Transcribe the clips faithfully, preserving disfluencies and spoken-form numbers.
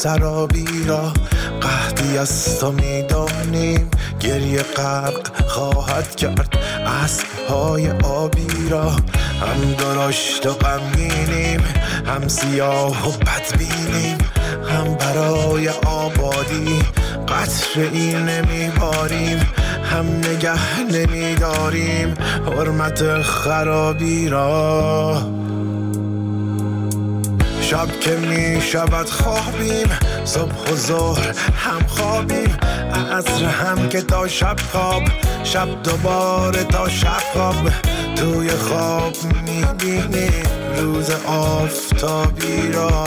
سرابی را قحطی از تو میدانیم، گریه غرق خواهد کرد اسب‌های آبی را. هم درشت و غمگینیم، هم سیاه و بدبینیم، هم برای آبادی قطره‌ای نمیباریم، هم نگه نمیداریم حرمت خرابی را. شب که می شود خوابیم، صبح و ظهر هم خوابیم، عصر هم که تا شب خواب، شب دوباره تا شب خواب. توی خواب می بینیم روز آفتابی را.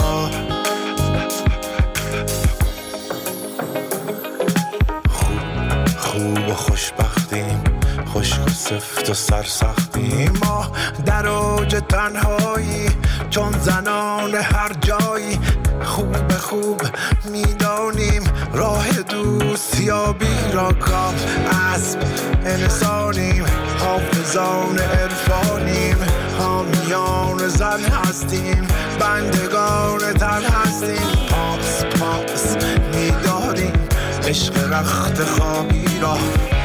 خوب خوب و خوشبختیم، خشک و سفت و سرسختیم، ما در اوج تنهایی چون زنان هر جایی. خوب خوب میدانیم راه دوستیابی را. کاف اسب انسانیم، حافظان عرفانیم، حامیان زن هستیم، بندگان تن هستیم. پاس پاس میداریم عشق رخت خوابی را.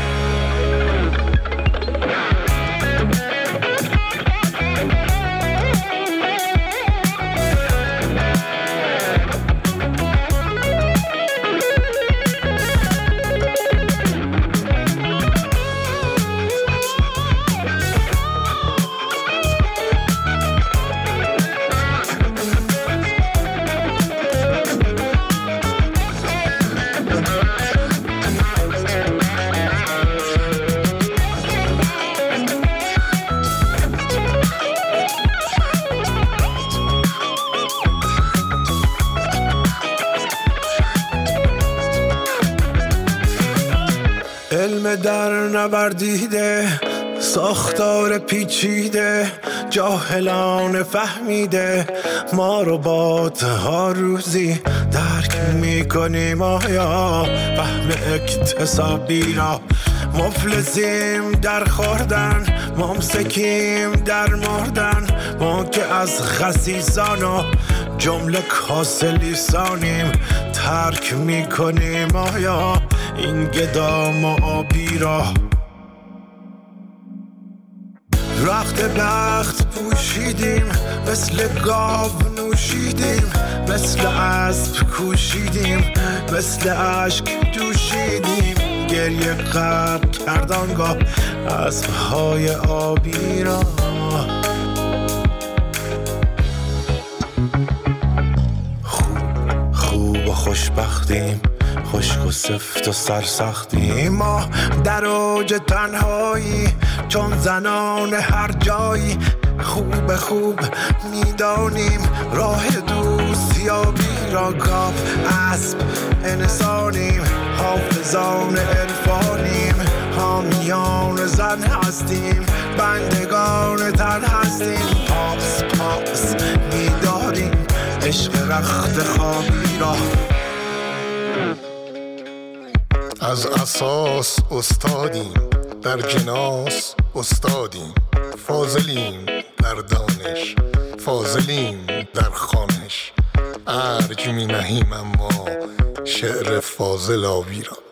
علم در نوردیده، ساختار پیچیده، جاهلان فهمیده، ما ربات ها روزی درک میکنیم آیا فهم اکتسابی را. مفلسیم در خوردن، ممسکیم در مردن، ما که از خسیسان و جمله کاسه لیسانیم، ترک میکنیم آیا این گدام و آبی را. رخت بخت پوشیدیم، مثل گاو نوشیدیم، مثل اسب کوشیدیم، مثل اشک جوشیدیم، گریه غرق کردانگاه اسب‌های آبی را. خوب خوب و خوشبختیم، خشک و سفت و سرسختیم، ما در اوج تنهایی چون زنان هر جایی. خوب خوب میدانیم راه دوستیابی را. کاف اسب انسانیم، حافظان عرفانیم، حامیان زن هستیم، بندگان تن هستیم. پاس پاس میداریم عشق رخت خوابی را. از اساس استادیم، در جناس استادیم، فاضلیم در دانش، فاضلیم در خوانش، ارج می نهیم اما شعر فاضل آبی را.